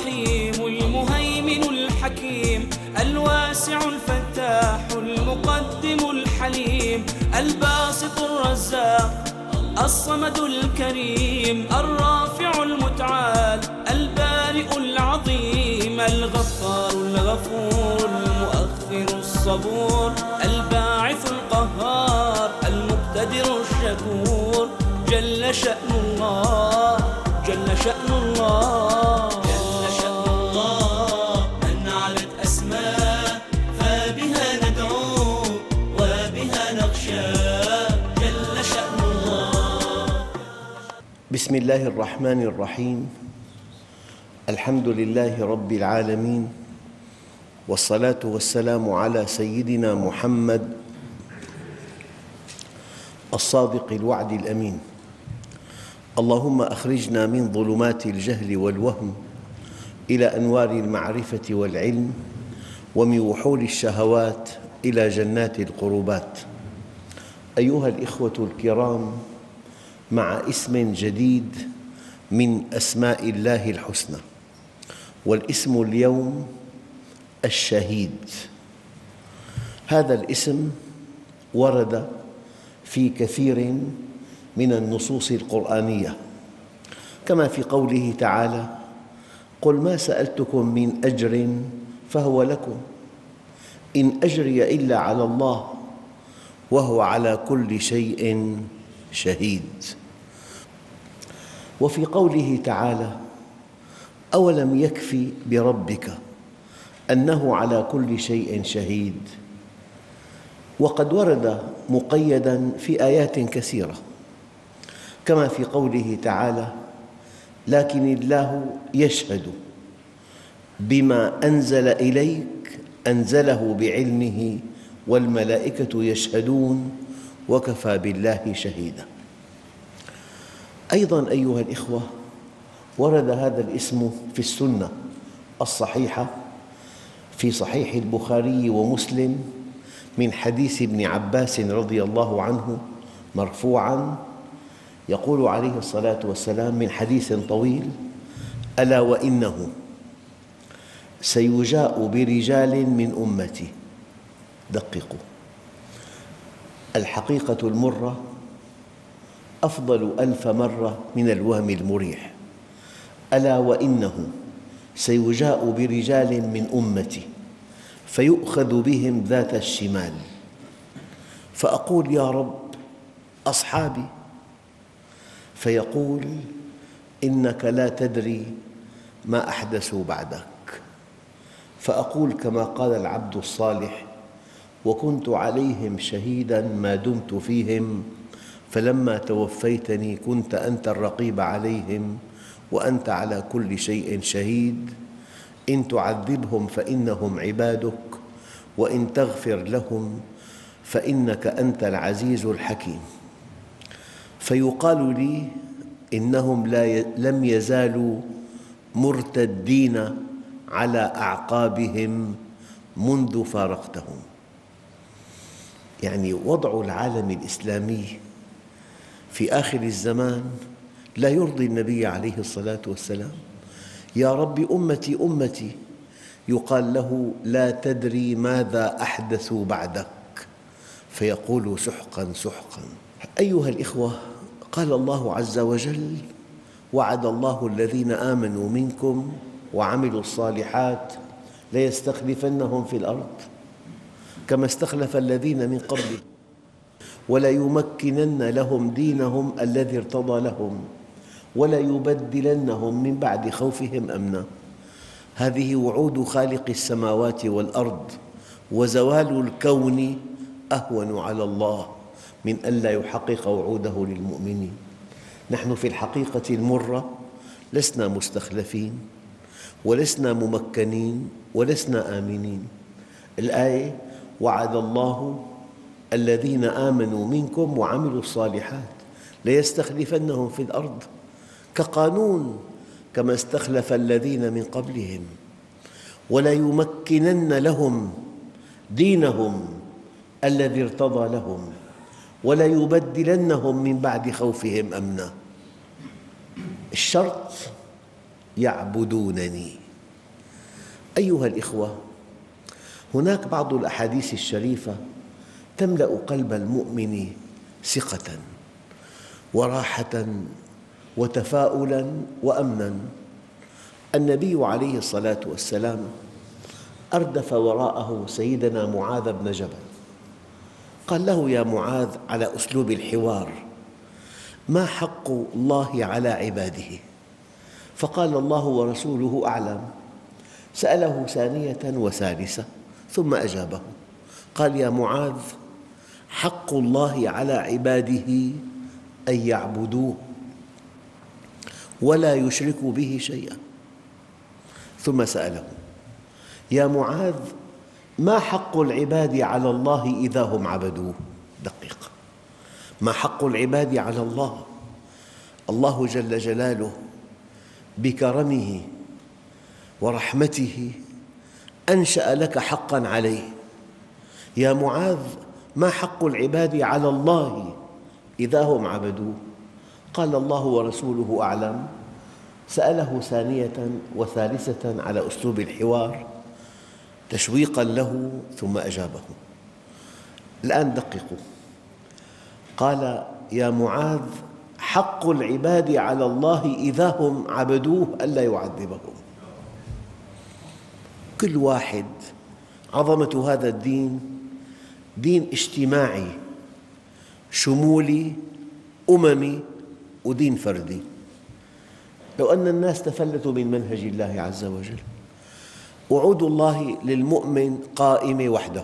الرحيم المهيمن الحكيم الواسع الفتاح المقدم الحليم الباسط الرزاق الصمد الكريم الرافع المتعال البارئ العظيم الغفار الغفور المؤخر الصبور الباعث القهار المقتدر الشكور جل شأن الله جل شأن الله جل شأن الله من علت أسماء فبها ندعو وبها نخشى جل شأن الله. بسم الله الرحمن الرحيم. الحمد لله رب العالمين، والصلاة والسلام على سيدنا محمد الصادق الوعد الأمين. اللهم أخرجنا من ظلمات الجهل والوهم إلى أنوار المعرفة والعلم، ومن وحول الشهوات إلى جنات القربات. أيها الإخوة الكرام، مع اسم جديد من أسماء الله الحسنى، والاسم اليوم الشهيد. هذا الاسم ورد في كثير من النصوص القرآنية، كما في قوله تعالى: قل ما سألتكم من أجر فهو لكم إن أجري إلا على الله وهو على كل شيء شهيد. وفي قوله تعالى: أولم يكف بربك أنه على كل شيء شهيد. وقد ورد مقيداً في آيات كثيرة، كما في قوله تعالى: لكن الله يشهد بما أنزل إليك أنزله بعلمه والملائكة يشهدون وكفى بالله شهيداً. أيضاً أيها الإخوة، ورد هذا الاسم في السنة الصحيحة في صحيح البخاري ومسلم من حديث ابن عباس رضي الله عنه مرفوعاً، يقول عليه الصلاة والسلام من حديث طويل: ألا وإنه سيجاء برجال من أمتي. دققوا، الحقيقة المرة أفضل 1000 مرة من الوهم المريح. ألا وإنه سيجاء برجال من أمتي فيؤخذ بهم ذات الشمال، فأقول: يا رب أصحابي. فيقول: إنك لا تدري ما أحدثوا بعدك. فأقول كما قال العبد الصالح: وكنت عليهم شهيداً ما دمت فيهم، فلما توفيتني كنت أنت الرقيب عليهم وأنت على كل شيء شهيد. إن تعذبهم فإنهم عبادك، وإن تغفر لهم فإنك أنت العزيز الحكيم. فيقال لي: إنهم لم يزالوا مرتدين على أعقابهم منذ فارقتهم. يعني وضع العالم الإسلامي في آخر الزمان لا يرضي النبي عليه الصلاة والسلام. يا رب أمتي أمتي، يقال له: لا تدري ماذا أحدثوا بعدك. فيقول: سحقاً سحقاً. أيها الإخوة، قال الله عز وجل: وعد الله الذين آمنوا منكم وعملوا الصالحات ليستخلفنهم في الأرض كما استخلف الذين من قبلهم وليمكنن لهم دينهم الذي ارتضى لهم وليبدلنهم من بعد خوفهم أمنا. هذه وعود خالق السماوات والأرض، وزوال الكون أهون على الله من ألا يحقق وعوده للمؤمنين. نحن في الحقيقة المرة لسنا مستخلفين ولسنا ممكنين ولسنا آمنين. الآية: وعد الله الذين آمنوا منكم وعملوا الصالحات ليستخلفنهم في الأرض كقانون كما استخلف الذين من قبلهم وليمكنن لهم دينهم الذي ارتضى لهم وليبدلنهم من بعد خوفهم أمنا. الشرط: يعبدونني. أيها الإخوة، هناك بعض الأحاديث الشريفة تملأ قلب المؤمن ثقة وراحة وتفاؤلا وأمنا. النبي عليه الصلاة والسلام أردف وراءه سيدنا معاذ بن جبل، قال له: يا معاذ، على أسلوب الحوار: ما حق الله على عباده؟ فقال: الله ورسوله أعلم. سأله ثانية وثالثة ثم أجابه، قال: يا معاذ، حق الله على عباده أن يعبدوه ولا يشركوا به شيئا. ثم سأله: يا معاذ، ما حق العباد على الله إذا هم عبدوه؟ دقيق، ما حق العباد على الله؟ الله جل جلاله بكرمه ورحمته أنشأ لك حقاً عليه. يا معاذ، ما حق العباد على الله إذا هم عبدوه؟ قال: الله ورسوله أعلم. سأله ثانية وثالثة على أسلوب الحوار تشويقاً له ثم أجابه. الآن دققوا، قال: يا معاذ، حق العباد على الله إذا هم عبدوه ألا يعذبهم. كل واحد، عظمة هذا الدين دين اجتماعي شمولي أممي ودين فردي. لو أن الناس تفلتوا من منهج الله عز وجل، وعود الله للمؤمن قائم وحده.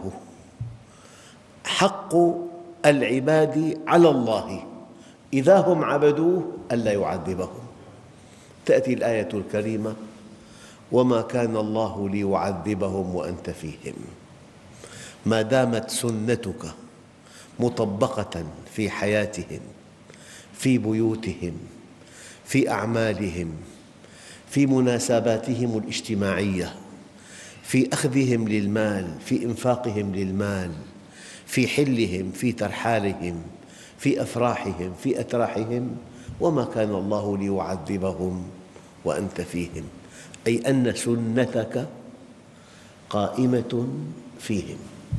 حق العباد على الله إذا هم عبدوه ألا يعذبهم. تأتي الآية الكريمة: وما كان الله ليعذبهم وأنت فيهم. ما دامت سنتك مطبقة في حياتهم، في بيوتهم، في أعمالهم، في مناسباتهم الاجتماعية، في أخذهم للمال، في إنفاقهم للمال، في حلهم، في ترحالهم، في أفراحهم، في أتراحهم، وما كان الله ليعذبهم وأنت فيهم، أي أن سنتك قائمة فيهم.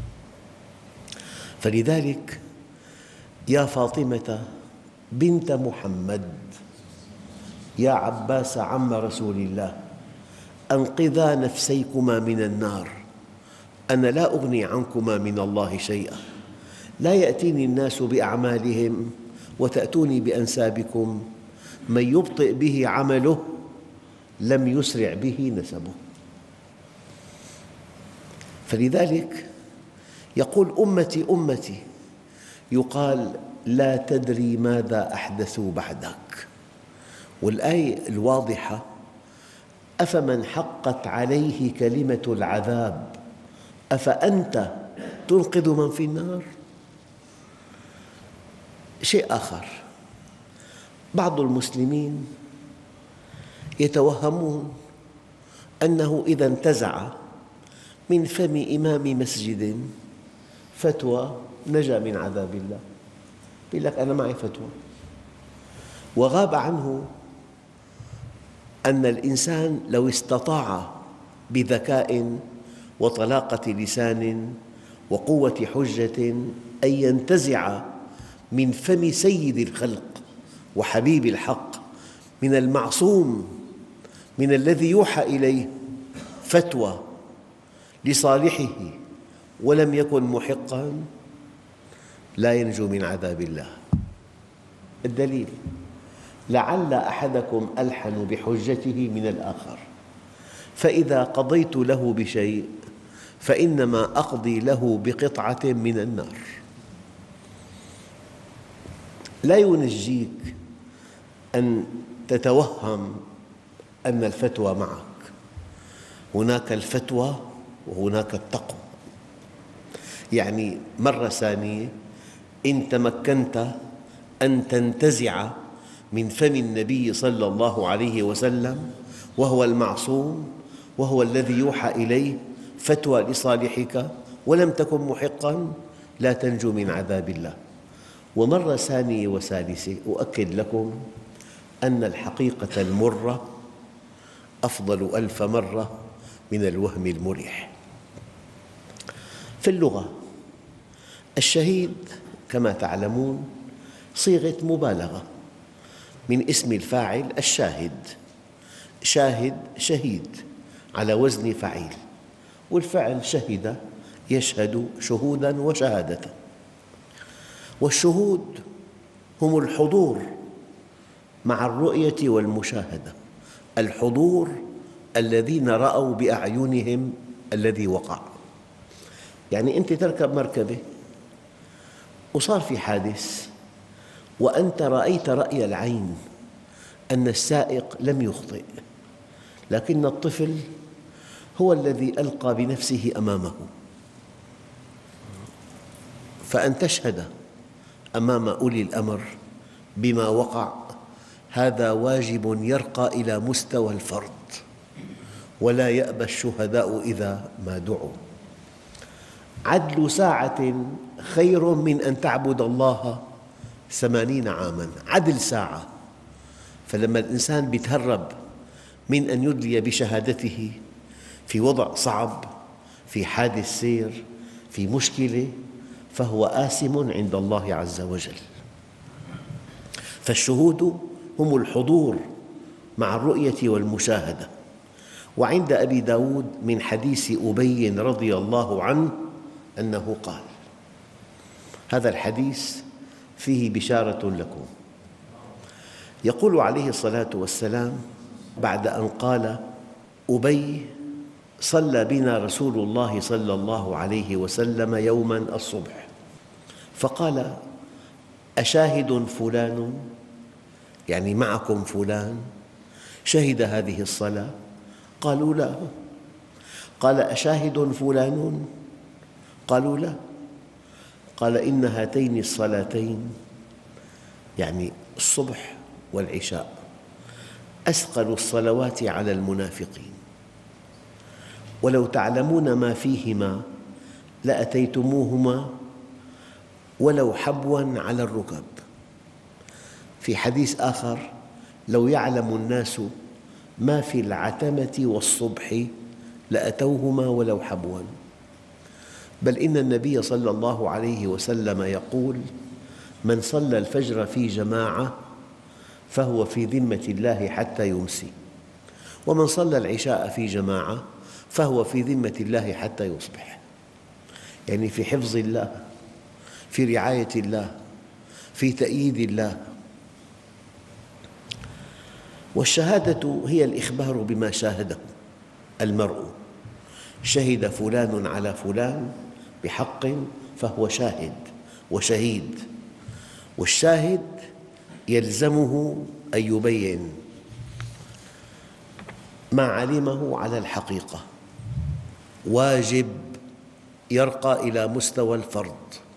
فلذلك يا فاطمة بنت محمد، يا عباس عم رسول الله، أنقذا نفسيكما من النار، أنا لا أغني عنكما من الله شيئا. لا يأتيني الناس بأعمالهم وتأتوني بأنسابكم. من يبطئ به عمله لم يسرع به نسبه. فلذلك يقول: أمتي أمتي، يقال: لا تدري ماذا أحدثوا بعدك. والآية الواضحة: أفمن حقت عليه كلمة العذاب أفأنت تنقذ من في النار؟ شيء آخر، بعض المسلمين يتوهمون أنه إذا انتزع من فم إمام مسجد فتوى نجا من عذاب الله. يقول لك: أنا معي فتوى. وغاب عنه أن الإنسان لو استطاع بذكاء وطلاقة لسان وقوة حجة أن ينتزع من فم سيد الخلق وحبيب الحق، من المعصوم، من الذي يوحى إليه، فتوى لصالحه ولم يكن محقاً، لا ينجو من عذاب الله. الدليل: لعل أحدكم ألحن بحجته من الآخر، فإذا قضيت له بشيء فإنما أقضي له بقطعة من النار. لا ينجيك أن تتوهم أن الفتوى معك. هناك الفتوى وهناك التقوى. يعني مرة ثانية إن تمكنت أن تنتزع من فم النبي صلى الله عليه وسلم وهو المعصوم وهو الذي يوحى إليه فتوى لصالحك ولم تكن محقاً، لا تنجو من عذاب الله. ومرة ثانية وثالثة أؤكد لكم أن الحقيقة المرة أفضل 1000 مرة من الوهم المريح. في اللغة الشهيد كما تعلمون صيغة مبالغة من اسم الفاعل الشاهد، شاهد شهيد على وزن فعيل، والفعل شهد يشهد شهودا وشهادة. والشهود هم الحضور مع الرؤية والمشاهدة، الحضور الذين رأوا بأعينهم الذي وقع. يعني أنت تركب مركبة وصار في حادث وأنت رأيت رأي العين أن السائق لم يخطئ، لكن الطفل هو الذي ألقى بنفسه أمامه، فأن تشهد أمام أولي الأمر بما وقع هذا واجب يرقى إلى مستوى الفرض، ولا يأبى الشهداء إذا ما دعوا. عدل ساعة خير من أن تعبد الله 80 عاماً، عدل ساعة. فلما الإنسان يتهرب من أن يدلي بشهادته في وضع صعب، في حادث سير، في مشكلة، فهو آثم عند الله عز وجل. فالشهود هم الحضور مع الرؤية والمشاهدة. وعند أبي داود من حديث أبي رضي الله عنه أنه قال، هذا الحديث فيه بشارة لكم. يقول عليه الصلاة والسلام بعد أن قال أبي: صلى بنا رسول الله صلى الله عليه وسلم يوماً الصبح، فقال: أشاهد فلان، يعني معكم فلان شهد هذه الصلاة؟ قالوا لا. قال: أشاهد فلان؟ قالوا لا. قال: إن هاتين الصلاتين، يعني الصبح والعشاء، أثقل الصلوات على المنافقين، ولو تعلمون ما فيهما لأتيتموهما ولو حبوا على الركب. في حديث آخر: لو يعلم الناس ما في العتمة والصبح لأتوهما ولو حبوا. بل إن النبي صلى الله عليه وسلم يقول: من صلى الفجر في جماعة فهو في ذمة الله حتى يمسي، ومن صلى العشاء في جماعة فهو في ذمة الله حتى يصبح. يعني في حفظ الله، في رعاية الله، في تأييد الله. والشهادة هي الإخبار بما شاهده المرء. شهد فلان على فلان بحق فهو شاهد وشهيد، والشاهد يلزمه أن يبين ما علمه على الحقيقة، واجب يرقى إلى مستوى الفرض.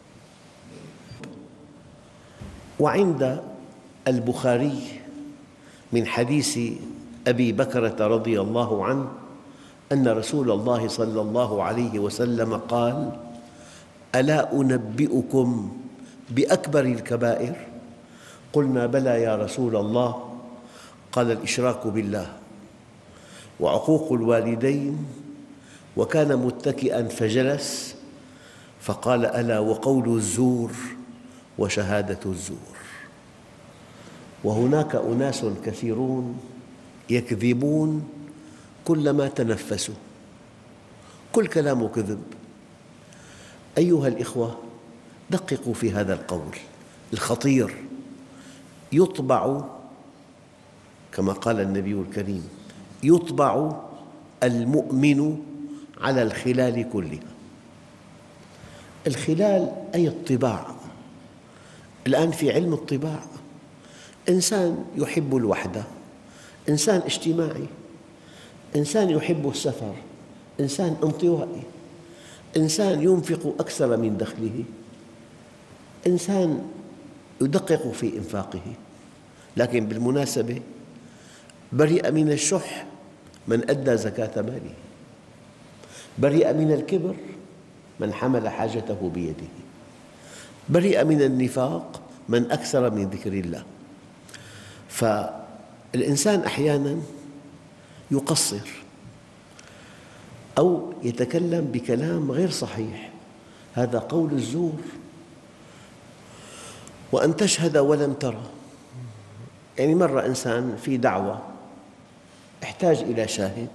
وعند البخاري من حديث أبي بكرة رضي الله عنه أن رسول الله صلى الله عليه وسلم قال: ألا أنبئكم بأكبر الكبائر؟ قلنا: بلى يا رسول الله. قال: الإشراك بالله، وعقوق الوالدين. وكان متكئا فجلس فقال: ألا وقول الزور وشهادة الزور. وهناك أناس كثيرون يكذبون كلما تنفسوا، كل كلام كذب. أيها الإخوة، دققوا في هذا القول الخطير. يطبع كما قال النبي الكريم: يطبع المؤمن على الخلال كلها. الخلال أي الطباع. الآن في علم الطباع إنسان يحب الوحدة، إنسان اجتماعي، إنسان يحب السفر، إنسان انطوائي، إنسان ينفق أكثر من دخله، إنسان يدقق في إنفاقه. لكن بالمناسبة برئ من الشح من أدى زكاة ماله، برئ من الكبر من حمل حاجته بيده، برئ من النفاق من أكثر من ذكر الله. فالإنسان أحياناً يقصر، أو يتكلم بكلام غير صحيح، هذا قول الزور. وأن تشهد ولم ترى، يعني مرة إنسان في دعوة احتاج إلى شاهد.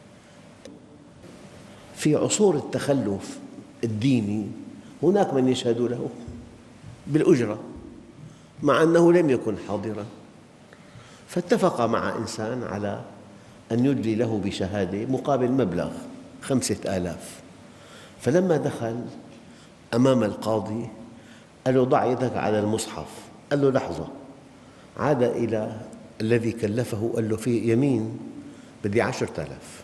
في عصور التخلف الديني هناك من يشهد له بالأجرة مع أنه لم يكن حاضراً، فاتفق مع إنسان على أن يدلي له بشهادة مقابل مبلغ 5000. فلما دخل أمام القاضي قال له: ضع يدك على المصحف. قال له: لحظة. عاد إلى الذي كلفه قال له: في يمين بدي 10,000.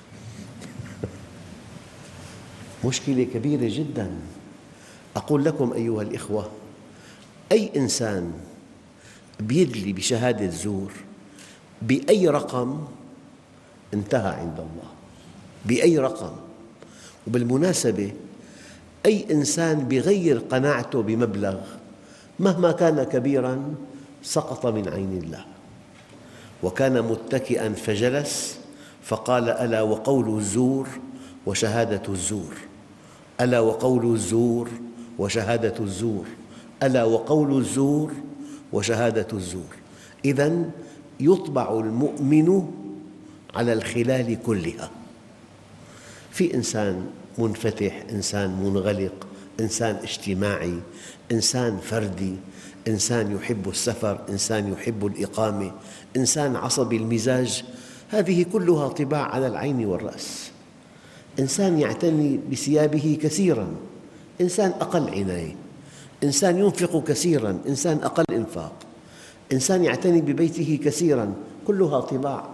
مشكلة كبيرة جداً. أقول لكم أيها الإخوة، أي إنسان بيدلي بشهادة زور بأي رقم انتهى عند الله، بأي رقم. وبالمناسبة أي إنسان بيغير قناعته بمبلغ مهما كان كبيراً سقط من عين الله. وكان متكئاً فجلس فقال: ألا وقول الزور وشهادة الزور، ألا وقول الزور وشهادة الزور، ألا وقول الزور وشهادة الزور. إذن يطبع المؤمن على الخلال كلها. في إنسان منفتح، إنسان منغلق، إنسان اجتماعي، إنسان فردي، إنسان يحب السفر، إنسان يحب الإقامة، إنسان عصبي المزاج. هذه كلها طباع على العين والرأس. إنسان يعتني بثيابه كثيراً، إنسان أقل عناية، إنسان ينفق كثيراً، إنسان أقل إنفاق، إنسان يعتني ببيته كثيراً، كلها طباع.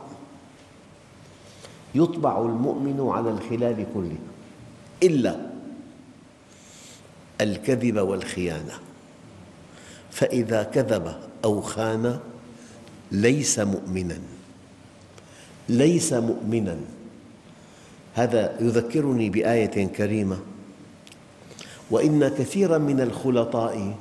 يطبع المؤمن على الخلال كلها إلا الكذب والخيانة، فإذا كذب أو خان ليس مؤمناً، ليس مؤمناً. هذا يذكرني بآية كريمة: وإن كثيراً من الخلطاء،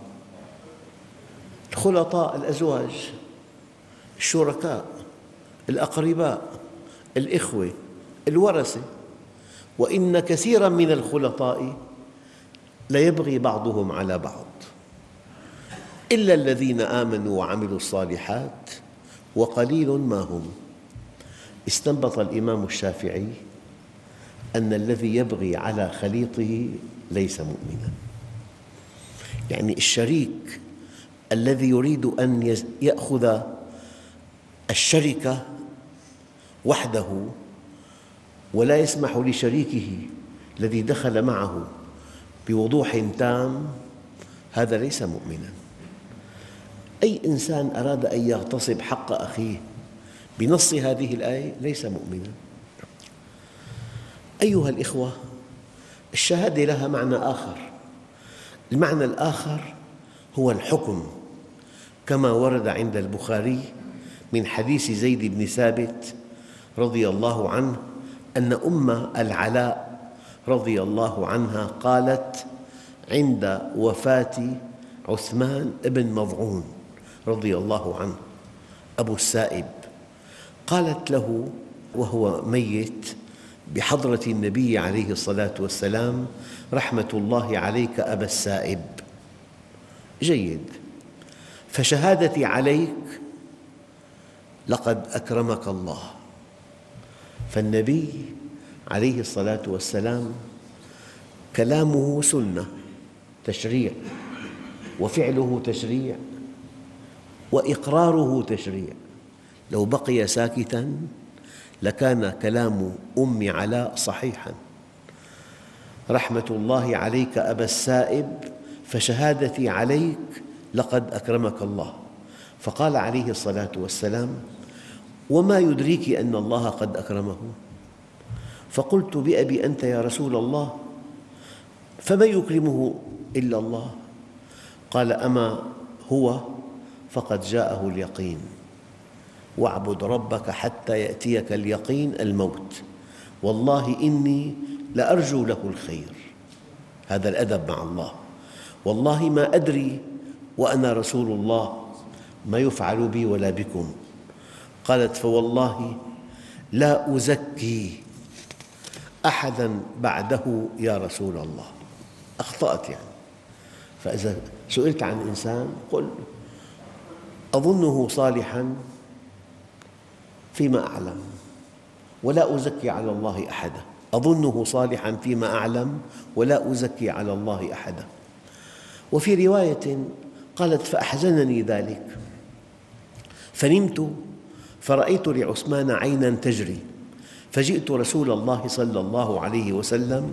الخلطاء الأزواج، الشركاء، الأقرباء، الإخوة، الورثة، وإن كثيراً من الخلطاء ليبغي بعضهم على بعض إلا الذين آمنوا وعملوا الصالحات وقليل ما هم. استنبط الإمام الشافعي أن الذي يبغي على خليطه ليس مؤمناً. يعني الشريك الذي يريد أن يأخذ الشركة وحده ولا يسمح لشريكه الذي دخل معه بوضوح تام، هذا ليس مؤمناً. أي إنسان أراد أن يغتصب حق أخيه بنص هذه الآية ليس مؤمناً. أيها الإخوة، الشهادة لها معنى آخر. المعنى الآخر هو الحكم، كما ورد عند البخاري من حديث زيد بن ثابت رضي الله عنه أن أم العلاء رضي الله عنها قالت عند وفاة عثمان بن مظعون رضي الله عنه أبو السائب، قالت له وهو ميت بحضرة النبي عليه الصلاة والسلام: رحمة الله عليك أبا السائب. جيد. فشهادتي عليك لقد أكرمك الله. فالنبي عليه الصلاة والسلام كلامه سنة، تشريع، وفعله تشريع، وإقراره تشريع. لو بقي ساكتاً لكان كلام أم علاء صحيحاً: رحمة الله عليك أبا السائب، فشهادتي عليك لقد أكرمك الله. فقال عليه الصلاة والسلام: وما يدريك أن الله قد أكرمه؟ فقلت: بأبي أنت يا رسول الله، فمن يكرمه إلا الله؟ قال: أما هو فقد جاءه اليقين، واعبد ربك حتى يأتيك اليقين، الموت، والله إني لأرجو له الخير. هذا الأدب مع الله. والله ما أدري وأنا رسول الله ما يفعل بي ولا بكم. قالت: فوالله لا أزكي أحدا بعده يا رسول الله، أخطأت يعني. فإذا سئلت عن إنسان قل أظنه صالحا فيما أعلم ولا أزكي على الله أحدا، أظنه صالحا فيما أعلم ولا أزكي على الله أحدا. وفي رواية قالت فأحزنني ذلك فنمت فرأيت لعثمان عينا تجري فجئت رسول الله صلى الله عليه وسلم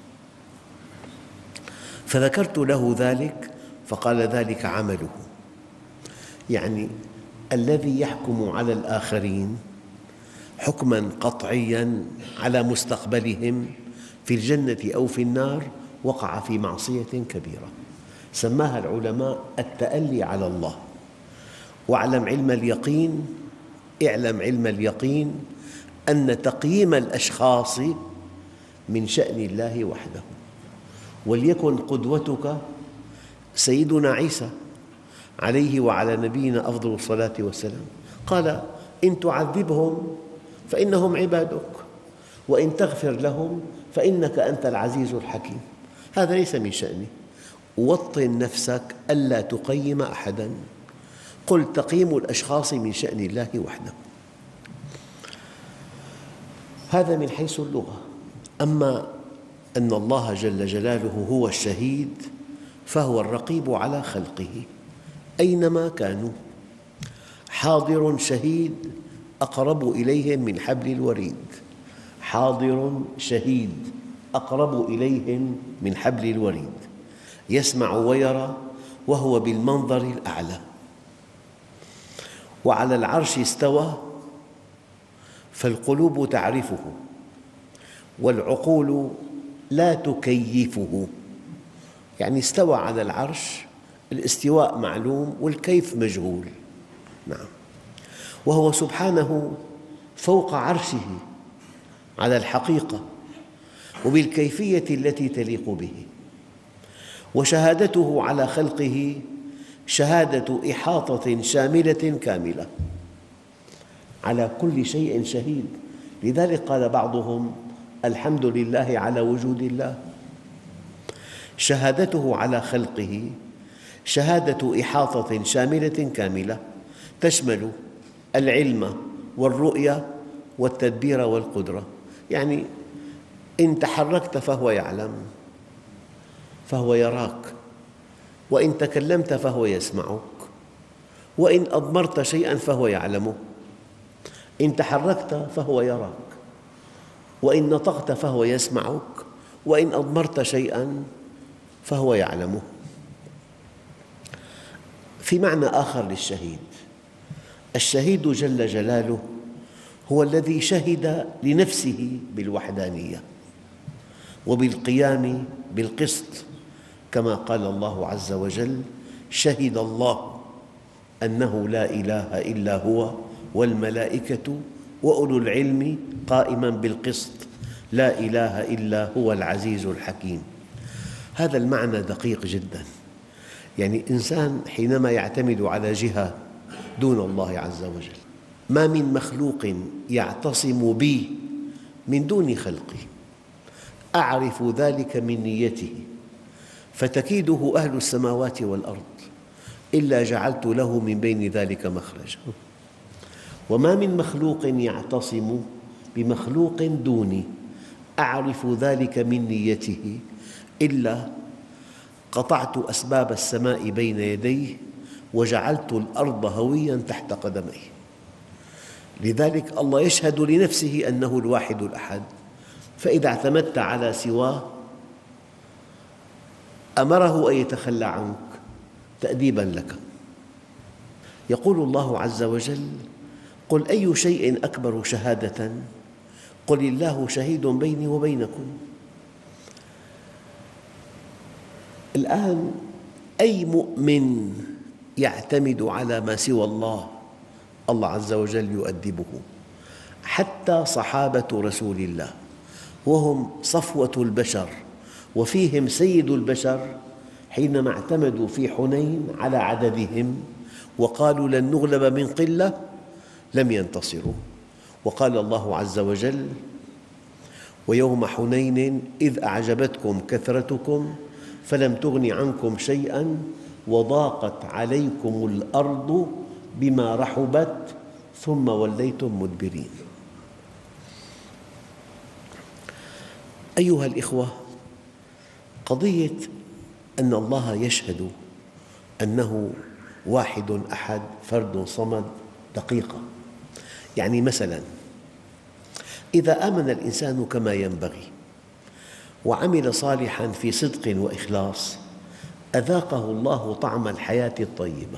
فذكرت له ذلك فقال ذلك عمله. يعني الذي يحكم على الآخرين حكماً قطعياً على مستقبلهم في الجنة أو في النار وقع في معصية كبيرة، سماها العلماء التألي على الله. واعلم علم اليقين، اعلم علم اليقين أن تقييم الأشخاص من شأن الله وحده. وليكن قدوتك سيدنا عيسى عليه وعلى نبينا أفضل الصلاة والسلام، قال إن تعذبهم فإنهم عبادك وإن تغفر لهم فإنك أنت العزيز الحكيم. هذا ليس من شأني. وطن نفسك ألا تقيم أحداً، قل تقييم الأشخاص من شأن الله وحده. هذا من حيث اللغة. أما أن الله جل جلاله هو الشهيد فهو الرقيب على خلقه أينما كانوا، حاضر شهيد أقرب إليهم من حبل الوريد، حاضر شهيد أقرب إليهم من حبل الوريد، يسمع ويرى وهو بالمنظر الأعلى. وعلى العرش استوى فالقلوب تعرفه والعقول لا تكيفه. يعني استوى على العرش، الاستواء معلوم والكيف مجهول. نعم. وهو سبحانه فوق عرشه على الحقيقة وبالكيفية التي تليق به. وشهادته على خلقه شهادة إحاطة شاملة كاملة، على كل شيء شهيد. لذلك قال بعضهم الحمد لله على وجود الله. شهادته على خلقه شهادة إحاطة شاملة كاملة تشمل العلم والرؤية والتدبير والقدرة. يعني إن تحركت فهو يعلم، فهو يراك، وإن تكلمت فهو يسمعك، وإن أضمرت شيئاً فهو يعلمه. إن تحركت فهو يراك، وإن نطقت فهو يسمعك، وإن أضمرت شيئاً فهو يعلمه. في معنى آخر للشهيد، الشهيد جل جلاله هو الذي شهد لنفسه بالوحدانية وبالقيام بالقسط، كما قال الله عز وجل شهد الله أنه لا إله إلا هو والملائكة وأولو العلم قائماً بالقسط لا إله إلا هو العزيز الحكيم. هذا المعنى دقيق جداً. يعني إنسان حينما يعتمد على جهة دون الله عز وجل، ما من مخلوق يعتصم بي من دون خلقي أعرف ذلك من نيته فتكيده أهل السماوات والأرض إلا جعلت له من بين ذلك مخرجا. وما من مخلوق يعتصم بمخلوق دوني أعرف ذلك من نيته إلا قطعت أسباب السماء بين يديه وجعلت الأرض هوياً تحت قدميه. لذلك الله يشهد لنفسه أنه الواحد الأحد، فإذا اعتمدت على سواه أمره أن يتخلى عنك تأديباً لك. يقول الله عز وجل قل أي شيء أكبر شهادة قل الله شهيد بيني وبينكم. الآن أي مؤمن يعتمد على ما سوى الله الله عز وجل يؤدبه. حتى صحابة رسول الله وهم صفوة البشر وفيهم سيد البشر حينما اعتمدوا في حنين على عددهم وقالوا لن نغلب من قلة لم ينتصروا. وقال الله عز وجل ويوم حنين إذ أعجبتكم كثرتكم فلم تغن عنكم شيئا وضاقت عليكم الأرض بما رحبت ثم وليتم مدبرين. أيها الإخوة، قضية أن الله يشهد أنه واحد أحد فرد صمد دقيقة. يعني مثلاً إذا آمن الإنسان كما ينبغي وعمل صالحاً في صدق وإخلاص أذاقه الله طعم الحياة الطيبة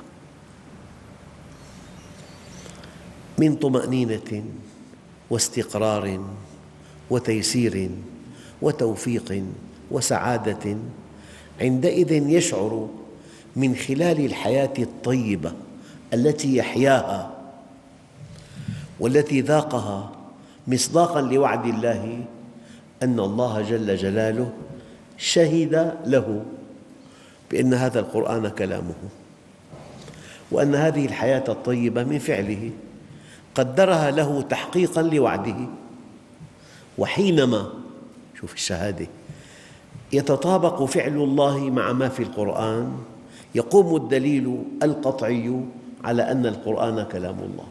من طمأنينة واستقرار وتيسير وتوفيق وسعادة. عندئذ يشعر من خلال الحياة الطيبة التي يحياها والتي ذاقها مصداقاً لوعد الله أن الله جل جلاله شهد له بأن هذا القرآن كلامه، وأن هذه الحياة الطيبة من فعله قدرها له تحقيقاً لوعده. وحينما شوف الشهادة يتطابق فعل الله مع ما في القرآن يقوم الدليل القطعي على أن القرآن كلام الله.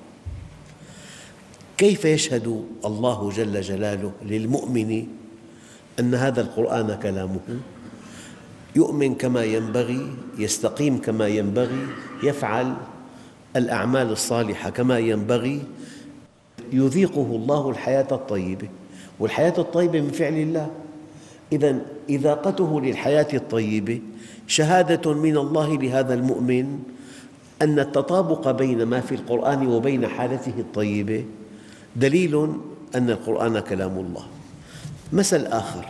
كيف يشهد الله جل جلاله للمؤمن أن هذا القرآن كلامه؟ يؤمن كما ينبغي، يستقيم كما ينبغي، يفعل الأعمال الصالحة كما ينبغي، يذيقه الله الحياة الطيبة، والحياة الطيبة من فعل الله. إذن إذاقته للحياة الطيبة شهادة من الله لهذا المؤمن أن التطابق بين ما في القرآن وبين حالته الطيبة دليل أن القرآن كلام الله. مثل آخر: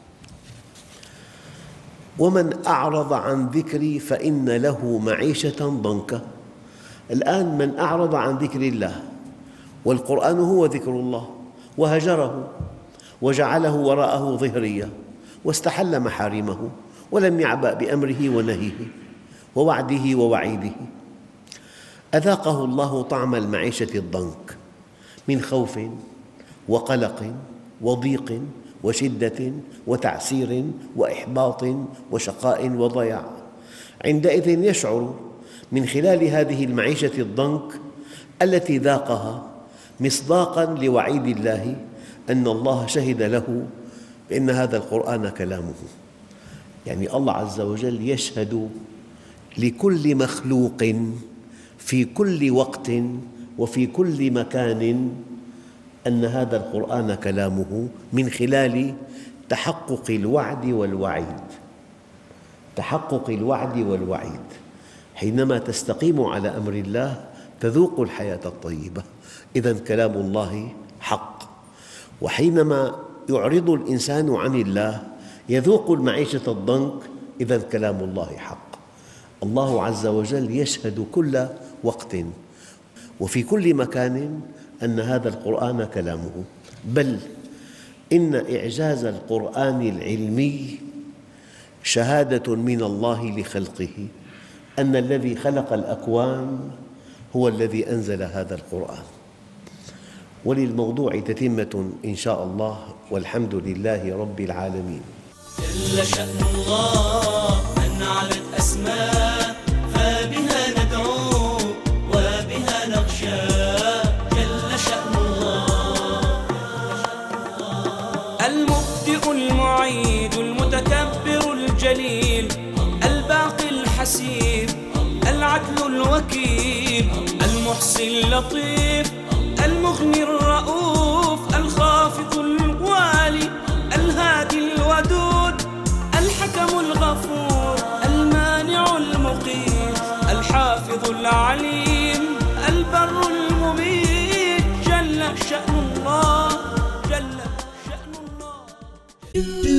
ومن أعرض عن ذكري فإن له معيشة ضنكا. الآن من أعرض عن ذكر الله والقرآن هو ذكر الله وهجره وجعله وراءه ظهريا واستحل محارمه ولم يعبأ بأمره ونهيه ووعده ووعيده، أذاقه الله طعم المعيشة الضنك من خوف وقلق وضيق وشدة وتعسير وإحباط وشقاء وضياع. عندئذ يشعر من خلال هذه المعيشة الضنك التي ذاقها مصداقاً لوعيد الله أن الله شهد له بأن هذا القرآن كلامه. يعني الله عز وجل يشهد لكل مخلوق في كل وقت وفي كل مكان أن هذا القرآن كلامه من خلال تحقق الوعد والوعيد. تحقق الوعد والوعيد، حينما تستقيم على أمر الله تذوق الحياة الطيبة، إذن كلام الله حق. وحينما يعرض الإنسان عن الله يذوق المعيشة الضنك، إذن كلام الله حق. الله عز وجل يشهد كل وقت وفي كل مكان أن هذا القرآن كلامه. بل إن إعجاز القرآن العلمي شهادة من الله لخلقه أن الذي خلق الأكوان هو الذي أنزل هذا القرآن. وللموضوع تتمة إن شاء الله، والحمد لله رب العالمين. جل شأن الله من علت أسماء فبها ندعو وبها نخشى. جل شأن الله المبدئ المعيد المتكبر الجليل الباقي الحسيب العدل الوكيل المحصي اللطيف المغني الرؤوف الخافض الوالي الهادي الودود الحكم الغفور المانع المقيت الحافظ العليم البر المميت. جل شأن الله، جل شأن الله.